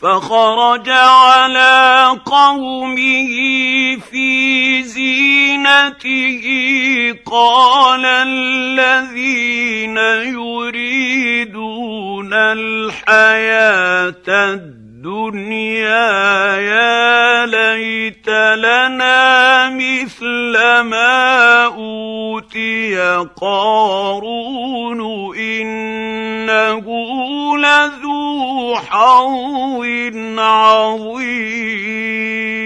فخرج على قومه في زينته قال الذين يريدون الحياة الدنيا يا ليت لنا مثل ما أوتي قارون إنه لذو حظ عظيم.